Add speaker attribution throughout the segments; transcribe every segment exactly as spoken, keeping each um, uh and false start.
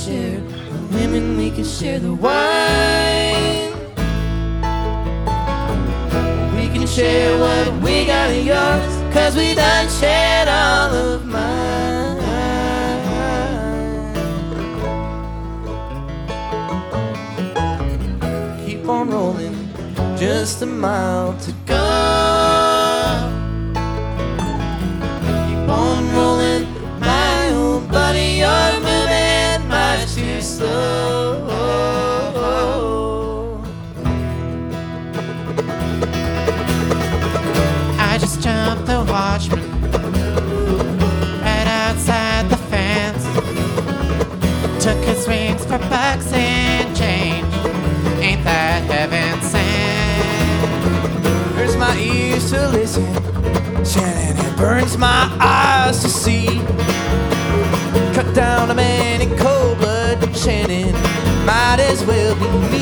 Speaker 1: share the women, we can share the wine. We can share what we got of yours, 'cause we done shared all of mine. Keep on rolling, just a mile to go. Keep on rolling, my old buddy, you're moving much too slow.
Speaker 2: I just jumped the watchman right outside the fence. Took his wings for bucks and change. Ain't that heaven sent?
Speaker 1: Hurts my ears to listen, Shannon, it burns my eyes to see. Cut down a man in cold blood, Shannon, might as well be me.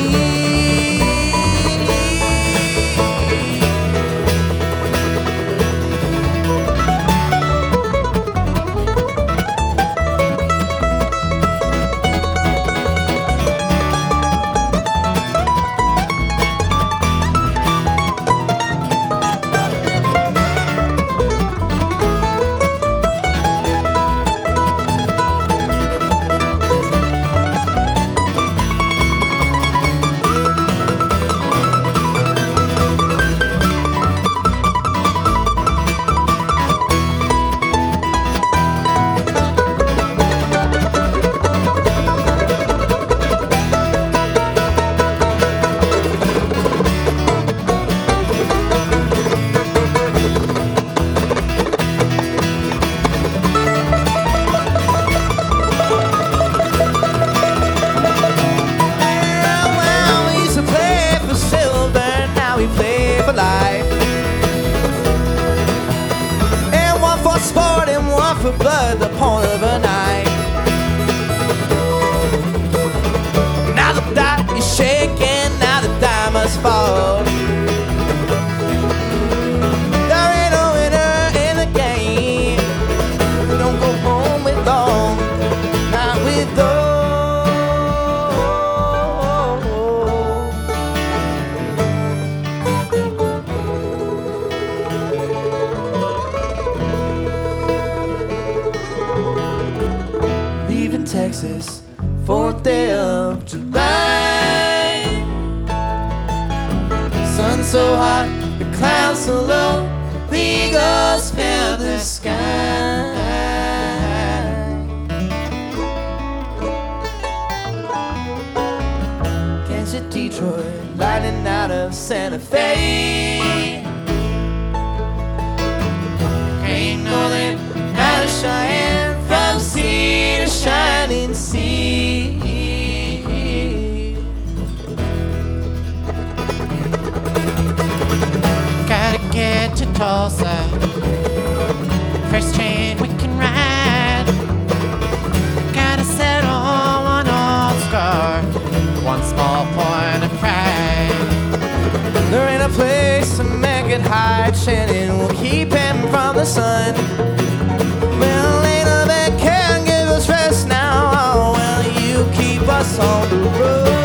Speaker 1: Sport and one for blood, the point of a night. Now the die is shaking, now the die must fall. There ain't no winner in the game. Don't go home with long, not with those. Leaving Texas, fourth day of July. Sun so hot, the clouds so low, the eagles fill the sky. Catch a Detroit, lightning out of Santa Fe. Ain't northern out of Cheyenne, from sea to shining sea.
Speaker 2: Gotta get to Tulsa, first train we can ride. Gotta settle one old scar, one small point of pride.
Speaker 1: There ain't a place a man can hide, Shannon will keep him from the sun. Well, ain't a man can give us rest now. Oh, well, you keep us on the road.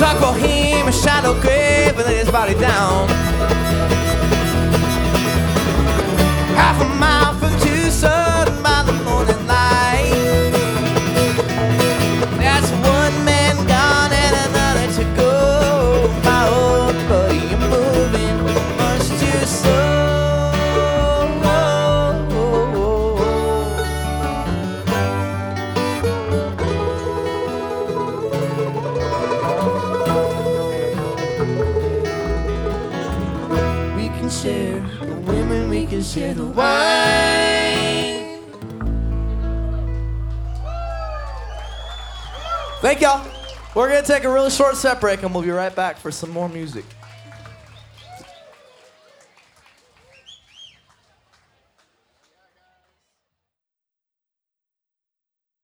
Speaker 1: talk boheme, a shallow grave, and lay his body down. Half a mile from Tucson by the morning light. That's one man gone and another to go. My old buddy, you're moving much too slow. We can share the women, we can share the wine. Thank y'all. We're gonna take a really short set break and we'll be right back for some more music.